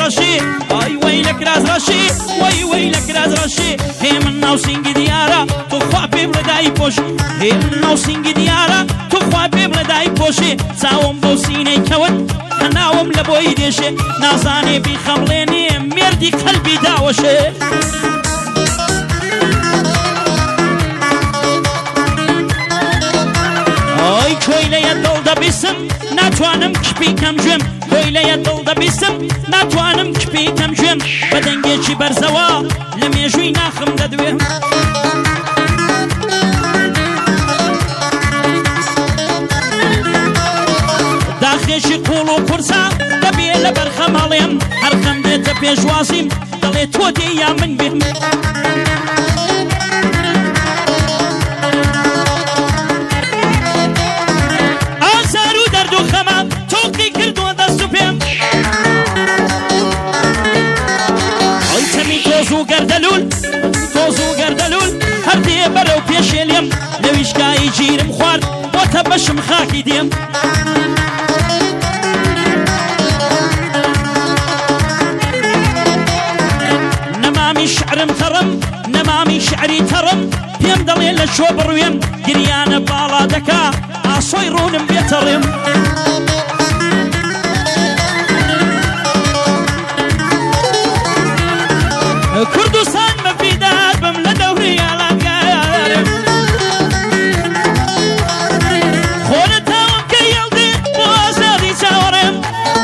رشي اي ويلك راز رشي ويلك راز رشي هي من ناوسينج ديارة تخوا ببلداي بوش هي من ناوسينج ديارة تخوا ببلداي بوشي ساوم بوسيني كون ناوم لبوي ديشي نازاني بخمليني مردي قلبي داوشي اي كويلة يدل دبسم ناتوانم كشبي كم جم كويلة يدل دبسم ناتوانم كشبي كم جم بدنجيشي برزوا لم يجوي ناخم ددوهم داخشي قولو قرصا دبي لبرخم هليم هرخم ديت بيجوازيم دلي تودي يا من بهم آزارو دردو خما توقي كردو دستو بهم اي تمي توزو گردلول هر دي برو بيشيليم لويش قاي جيرم خوار وتبشم خاكي ديم شعرم ترم نمامي شعري ترم بيم دليل شو برويم قريان بالا دكا عصيرون بيترم كردستان مفيدات بملا دوري على قارب خونتهم كيلدي وازادي ساورم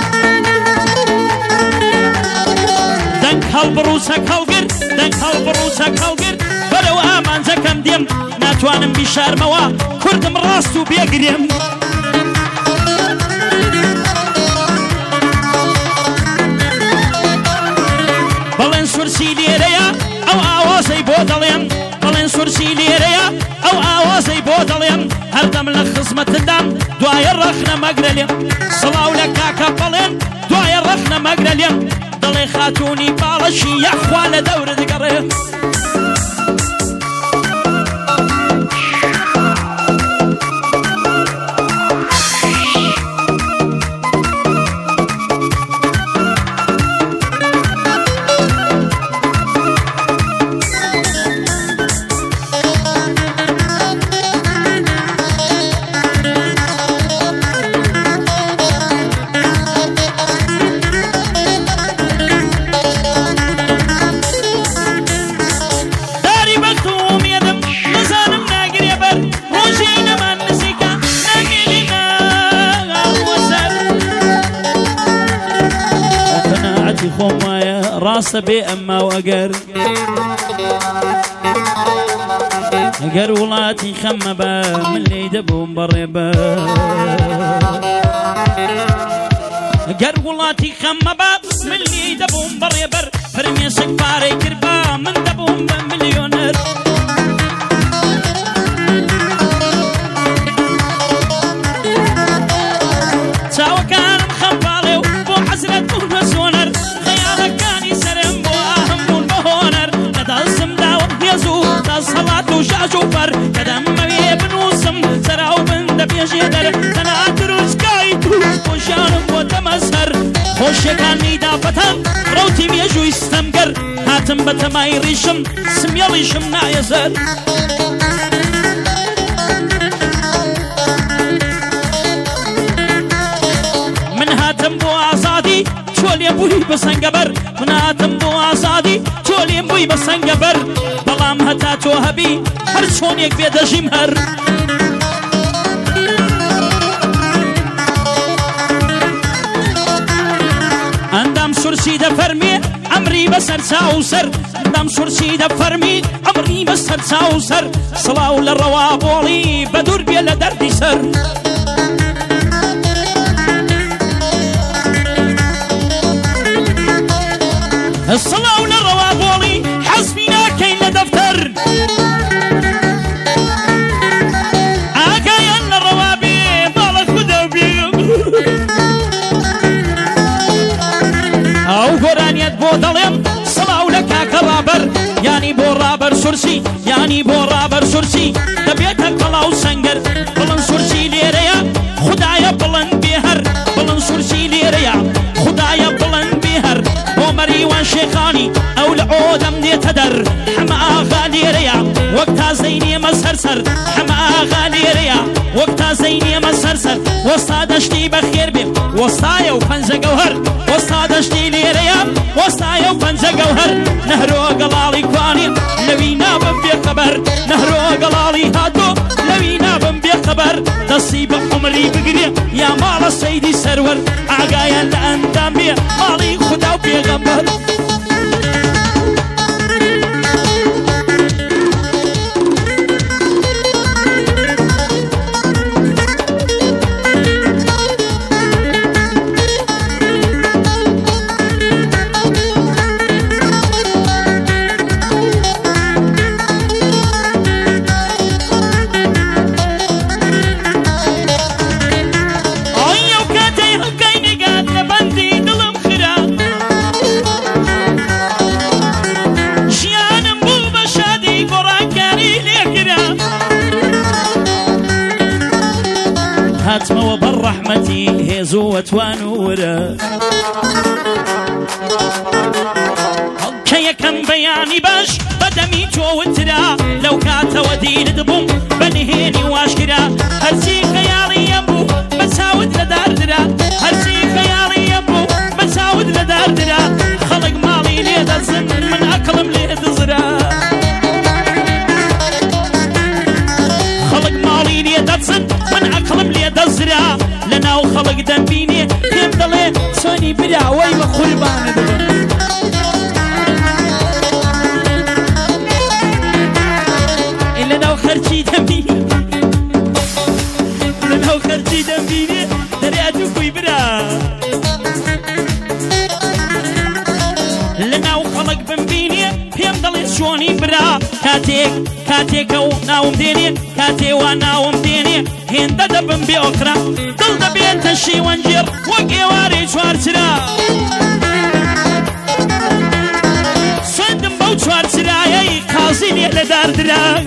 دنك هالبروسة كالقر دنك هالبروسة كالقر برو آمان زكم ديم ناتوانم بشار موا كردم راستو بيقريم بلن سرسي ليريا او آوازي بودليم بلن سرسي ليريا او آوازي بودليم هردم لخزمة الدم دواي الرخنا مقرليم صلاو لكاكا بلن دواي الرخنا مقرليم دلي خاتوني بالشي يا اخوان دور دقريم راس بي اما واقر اقر ولاتي خمبا من اللي دبون بريبا اقر ولاتي خمبا من اللي دبون بريبر فرمي سكباري كربا من دبون بمليونر ساوى كان مخبالي وبو حزرة ومسونر صلاة وشاشوفر كدم ابن وسم سراو بند بيجدر تناتروس كايتو وشانم وتمسر خوش كاني دافتم روتي بيجو يستمقر هاتم بتماي ريشم سميالي شمنا يزر من هاتم بو آزادي چولي بوي بسنگبر من هاتم بو آزادي چولي بوي بسنگبر بلام هتا تو هبي هر چون يك بيد جمهر اندام سرسي ده فرمي امري بسر ساوسر اندام سرسي ده فرمي امري بسر ساوسر صلاو للروابولي بدور بيلا دردي سر الصلاة للروابولي حسبنا كين لدفتر آكاين للروابي بالك خدو او قرانيت بودلم صلاة لك كرابر يعني بو رابر سرسي يعني بو رابر سرسي دبيتك طلعو سنگر بلن سرسي ليريا خدايا بلن بيهر بلن سرسي ليريا خدايا بلن بيهر بودم نيتدر حما غاليريا وقتا زيني مسرسر حما غاليريا وقتا زيني مسرسر وسطا دشتي بخير بي وسطايا وفنزة جوهر وسطا دشتي ليريا وسطايا وفنزة جوهر نهرو قلالي كواني لوينا بم بخبر نهرو قلالي هاتو لوينا بم بخبر نصيب عمري بقري يا مال السيدي سرور عقايا لأندام بي مالي خدا وبيغمبر هاتم وبالرحمتي هيزو وتوانورا كي كم بياني باش بدمي توترا لو كات ودين دبوم بنهيني واشكرا هرسي خيالي يمو بساود لداردرا هرسي خيالي يمو بساود لداردرا خلق مالي ليد الزن من أكلم ليد زرا خلق مالي ليد الزن من أكلم ليد زرا لنا وخلق دنبيني كيم دلي سوني برا ويما خربان دبن لنا وخرجي دنبيني لنا وخرجي دنبيني درياتو كوي برا لنا وخلق بنبيني كيم دلي سوني برا كاتيك وناوم ديني كاتي وناوم ديني هند دبن بأخرى دل دبيت الشي وانجر وقيواري شوارترا صندم بو شوارترا ياي قاصيني لداردرا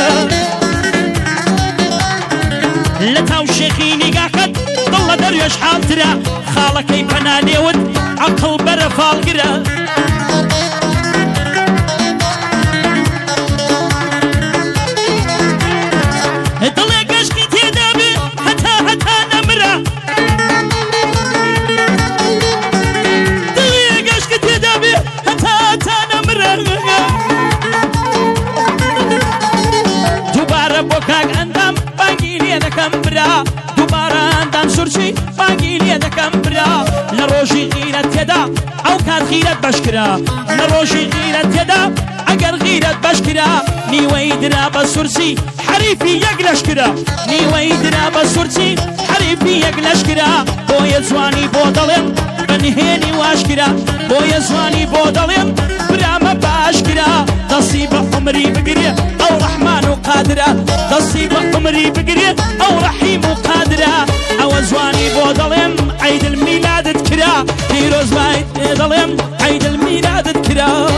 لتاو شيخيني قاقد دل دريش حالترا خالكي بناني ود عقل برفال قرا دوباره اندام سرچی باقیلی دکم برا لروجی غیرت یدا او کار غیرت بشکرا لروجی غیرت یدا اگر غیرت بشکرا نیوی درا بسرچی حریفی یگلش کرا نیوی درا بسرچی حریفی یگلش کرا بوی زوانی بودلم بنهینی واش کرا بوی زوانی بودلم برام باش کرا نصیب عمری بگیری او رحمان وقادره نصيب عمري بقري او رحيم وقادره او زواني بودلم عيد الميلاد تكرا فيروز بودلم عيد الميلاد تكرا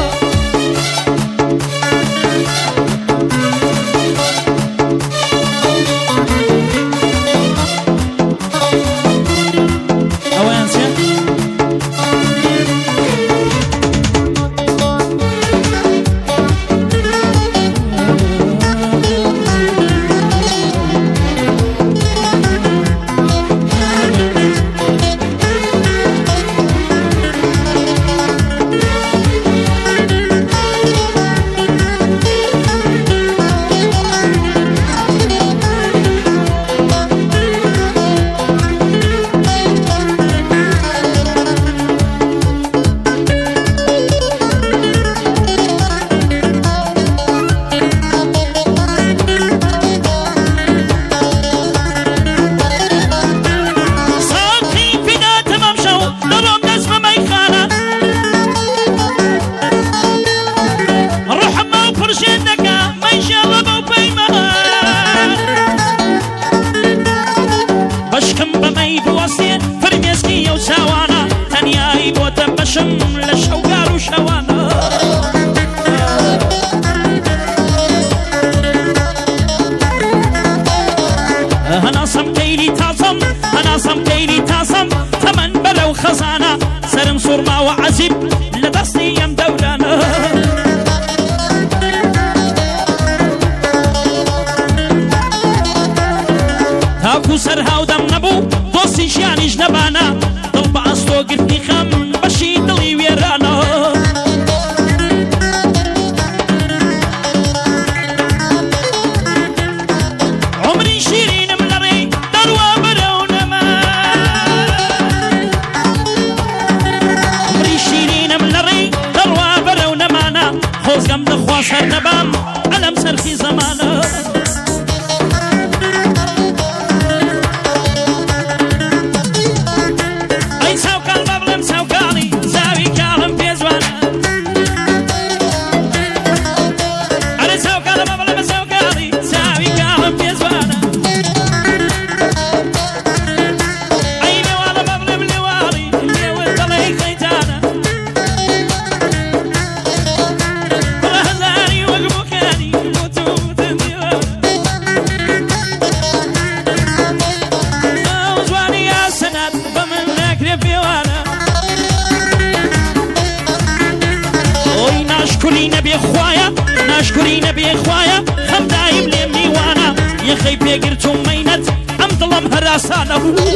سرم صرما وعزب لدستي يم دولانا تاکو سەر هاودەم نەبوو دۆستی ژیانیش نەبانە دڵ بە ئەستۆ گرتی خەم بەشی دڵی وێرانە عمری شیرینم لەڕێ دەڕوا بەرەو نەما عمری شیرینم لەڕێ دەڕوا بەرەو نەمانە خۆزگەم دەخوا سەر نەبام ئەلەم سەرخی زەمانە ناشکری نەبێ خوایە خەم دایم لێم میوانە یەخەی پێگرتوم مەینەت ئەم دڵم هەراسانە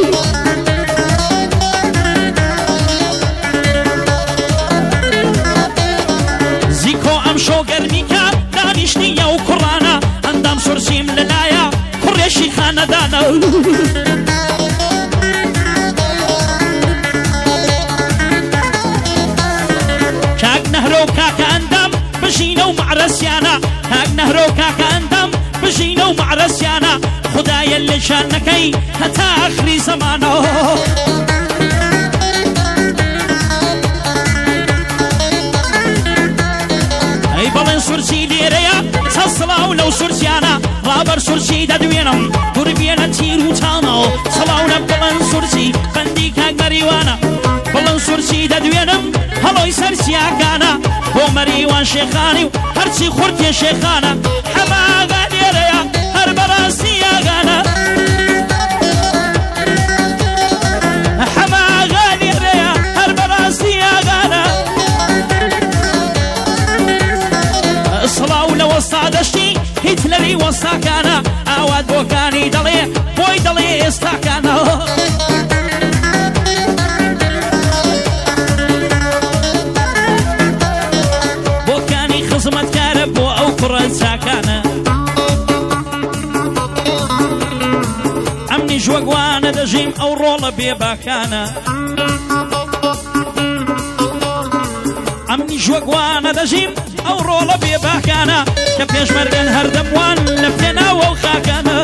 زیکۆ ئەم شۆ گەرمیکە دانیشتنیە و کوڕانە ئەندام سورسیم لەلایە کوڕێشی خانەدانە کاک نەهرۆ و کاکە ئەندام بژینە و معرەسیانە کاک نەهرۆ و کاکە ئەندام بژینە و معرەسیانە خودایە لێشان نەکەی هەتا ئاخری زەمانە ئەی بەڵێن سورسی لێرەیە چەند سڵاو لەو سورسیانە ڕابەر سورسی دەدوێنم دووربیێنە تیر و چاڵە سڵاو لە بڵێن سورسی بەندی کاک مەریوانە بڵێن سورسی دەدوێنم هەڵۆی سەر سیاکانە بۆ مەریوان شێخانی و هەرچی خورتێ شێخانە هەماغا لێرەیە هەر بەڕاستی یاغانە هەماغا لێرەیە هەر بەڕاستی یاغانە سڵاو لە وەستا دەشتی هیتلەری وەستاکانە ئاوات بۆکانی دەڵێ بۆی دەڵێ ئێستاکانە خزمەتکارە بۆ ئەو کوڕە چاکانە ئەمنی ژوەگوانە دەژیم ئەو ڕۆڵە بێباکانە ئەمنی ژوەگوانە دەژیم ئەو ڕۆڵە بێباکانە کە پێشمەرگەن هەردەموان لە پێناوە و خاکانە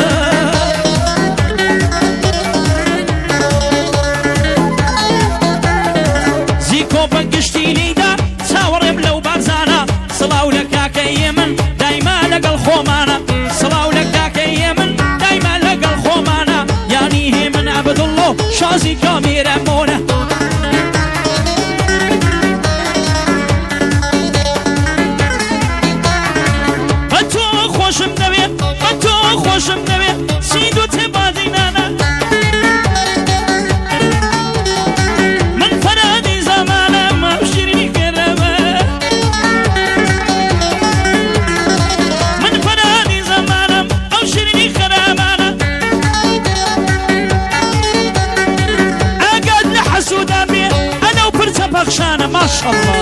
زیکۆ بە گشتی لیدا چاوەڕێم لەو بارزانە سڵاو لە کاکەیە من دایما لەگەڵ خۆمانە سڵاو لە کاکەیە من دایما لەگەڵ خۆمانە یانی هێ من عەبدوڵڵۆ شازی کامێرە مۆنە بە تۆ خۆشم دەوێت بە تۆ خۆشم دەوێت سید و تێبادینانە من فەرادی زەمانە مەشیری کەرەمە بەخشانە ماشەڵڵا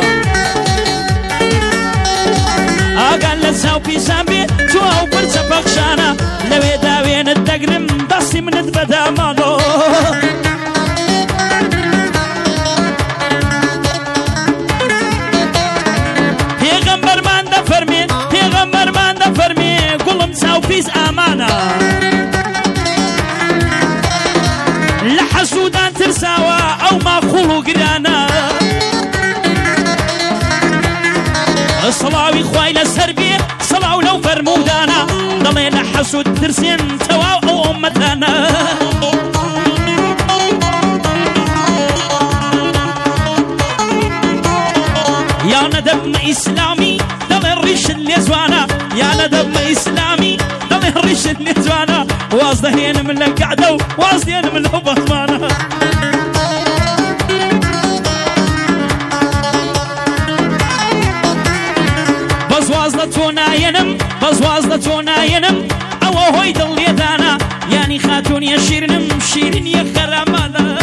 ئاگان لە چاو پیسان بێ تو ئەو پرچە بەخشانە لەوێ داوێنت دەگرم دەستی منت بەدامانۆ پێغەمبەرمان دەفەرمێ پێغەمبەرمان دەفەرمێ گوڵم چاو پیس ئامانە لە حەسوودان ترساوە ئەو ماخوڵ و گرانە سڵاوی خوای لەسەر بێ سڵاو لەو فەرموودانە دەڵێ لە حەسوود ترسێن تەواو ئەو ئومەتانە یا نەدەبمە ئیسلامی دەڵێ ڕیشت لێ جوانە یا نەدەبمە ئیسلامی دەڵێ ڕیشت لێ جوانە واز دەهێنم لە کەعدە و واز دێنم لەو بەخمانە بەزواز لە تۆ نایەنم بەزواز لە تۆ نایەنم ئەوە هۆی دڵێدانە یانی خاتون يا شيرين شيرين يا خرامانة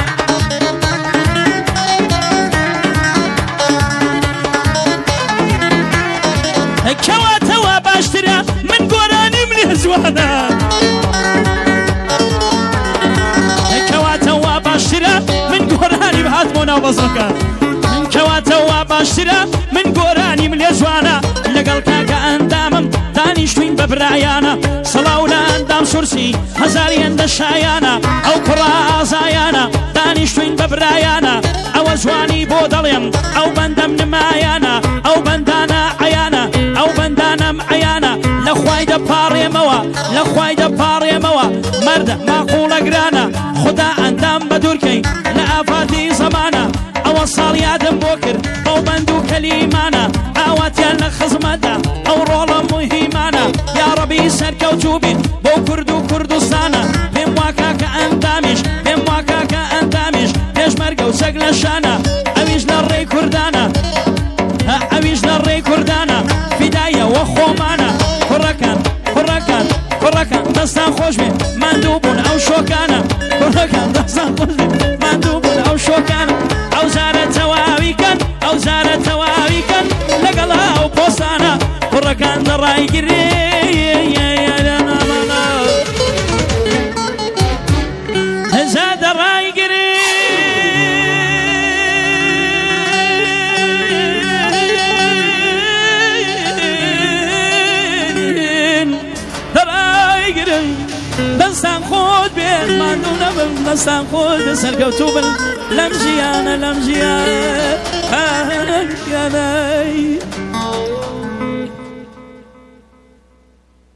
كواتوا باشترا من قراني من هزوانا كواتوا باشترا من قراني بهاتمونا وبصركا من كواتوا باشترا من قراني من هزوانا لقل كاكا اندامم دانيشتوين ببرايانا صلاونا اندام سرسي هزاري اند الشايانا او قرازايانا دانيشتوين ببرايانا او زواني بودليم او بندم نمايانا او بندانا عيانا او بندانا معيانا لخواي دباري موا لخواي دباري موا مرد معقول قرانا خدا اندام بدوركي لافاتي زمانا او صاليادم بوكر او بندو كليمانا اوات يالنا خزمتا او رولا مهيمانا يا ربي سركوتوبين بو كردو كردستانا بهم واكاكا اندامش بهم واكاكا اندامش ليش مرقو سقل شانا اويش للري كردانا اويش للري كردانا فداية وخومانا كركان كركان كركان دستان خوش بي مندوبون او شوكانا كركان دستان خوش بي مندوبون او شوكانا او زارة تواويكن او زارة تواويكن لقلا او بوسانا كركان دراي قري زاد راي قري دستان خود بين مانونا بل دستان خود سرقوتو بل لمجيانا لمجيانا